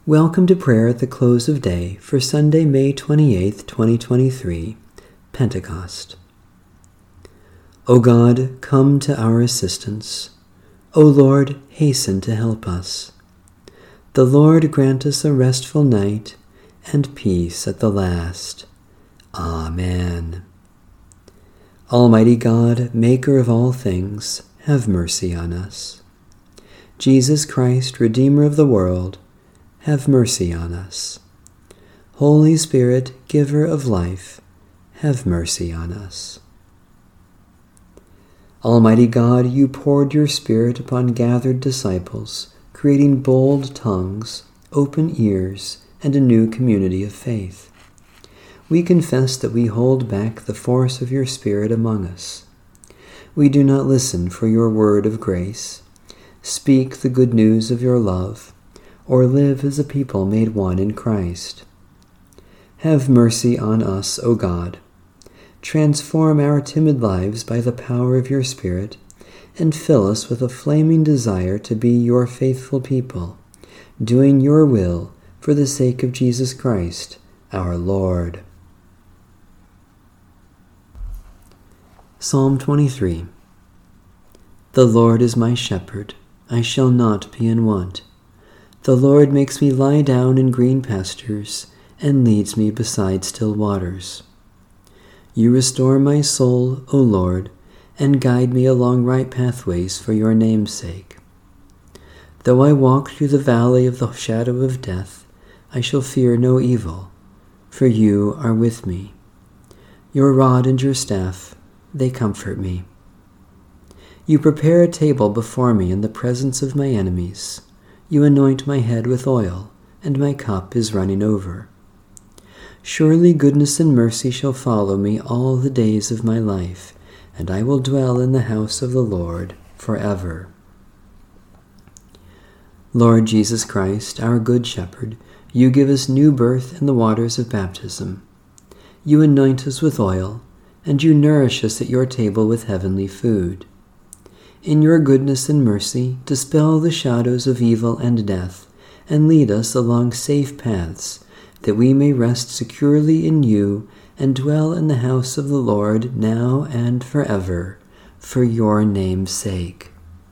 Welcome to prayer at the close of day for Sunday, May 28th, 2023, Pentecost. O God, come to our assistance. O Lord, hasten to help us. The Lord grant us a restful night and peace at the last. Amen. Almighty God, maker of all things, have mercy on us. Jesus Christ, Redeemer of the world, have mercy on us. Holy Spirit, giver of life, have mercy on us. Almighty God, you poured your Spirit upon gathered disciples, creating bold tongues, open ears, and a new community of faith. We confess that we hold back the force of your Spirit among us. We do not listen for your word of grace, speak the good news of your love, or live as a people made one in Christ. Have mercy on us, O God. Transform our timid lives by the power of your Spirit, and fill us with a flaming desire to be your faithful people, doing your will for the sake of Jesus Christ, our Lord. Psalm 23. The Lord is my shepherd, I shall not be in want. The Lord makes me lie down in green pastures and leads me beside still waters. You restore my soul, O Lord, and guide me along right pathways for your name's sake. Though I walk through the valley of the shadow of death, I shall fear no evil, for you are with me. Your rod and your staff, they comfort me. You prepare a table before me in the presence of my enemies. You anoint my head with oil, and my cup is running over. Surely goodness and mercy shall follow me all the days of my life, and I will dwell in the house of the Lord forever. Lord Jesus Christ, our Good Shepherd, you give us new birth in the waters of baptism. You anoint us with oil, and you nourish us at your table with heavenly food. In your goodness and mercy, dispel the shadows of evil and death, and lead us along safe paths, that we may rest securely in you and dwell in the house of the Lord now and forever, for your name's sake.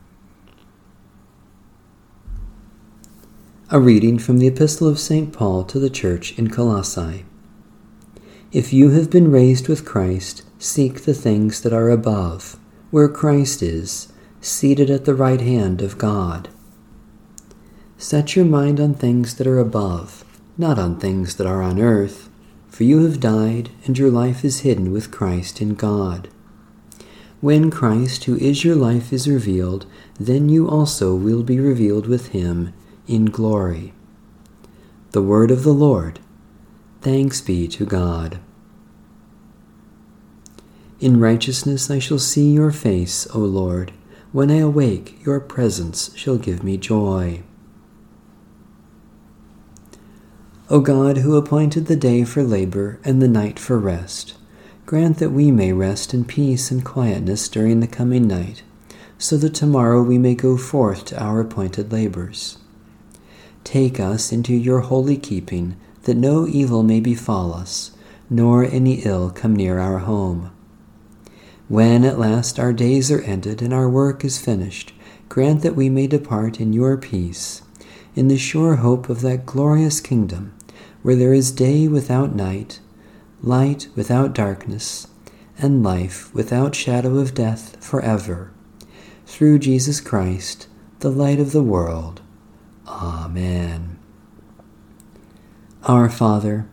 A reading from the Epistle of St. Paul to the Church in Colossae. If you have been raised with Christ, seek the things that are above, where Christ is, seated at the right hand of God. Set your mind on things that are above, not on things that are on earth, for you have died, and your life is hidden with Christ in God. When Christ, who is your life, is revealed, then you also will be revealed with him in glory. The word of the Lord. Thanks be to God. In righteousness I shall see your face, O Lord. When I awake, your presence shall give me joy. O God, who appointed the day for labor and the night for rest, grant that we may rest in peace and quietness during the coming night, so that tomorrow we may go forth to our appointed labors. Take us into your holy keeping, that no evil may befall us, nor any ill come near our home. When at last our days are ended and our work is finished, grant that we may depart in your peace, in the sure hope of that glorious kingdom, where there is day without night, light without darkness, and life without shadow of death forever. Through Jesus Christ, the light of the world. Amen. Our Father,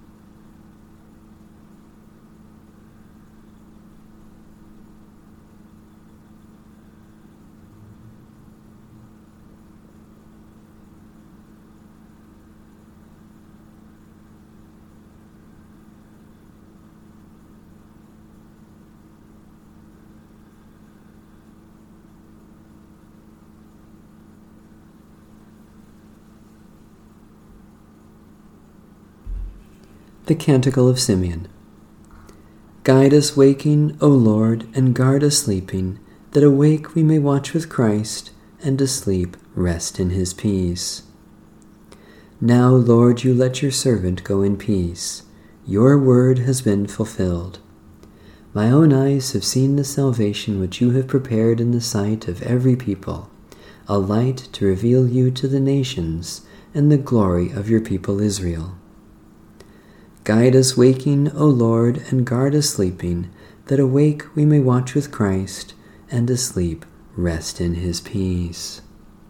the Canticle of Simeon. Guide us waking, O Lord, and guard us sleeping, that awake we may watch with Christ, and asleep rest in his peace. Now, Lord, you let your servant go in peace. Your word has been fulfilled. My own eyes have seen the salvation which you have prepared in the sight of every people, a light to reveal you to the nations and the glory of your people Israel. Guide us waking, O Lord, and guard us sleeping, that awake we may watch with Christ, and asleep rest in his peace.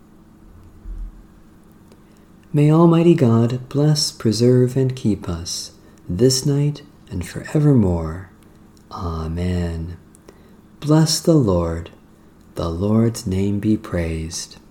May Almighty God bless, preserve, and keep us, this night and forevermore. Amen. Bless the Lord. The Lord's name be praised.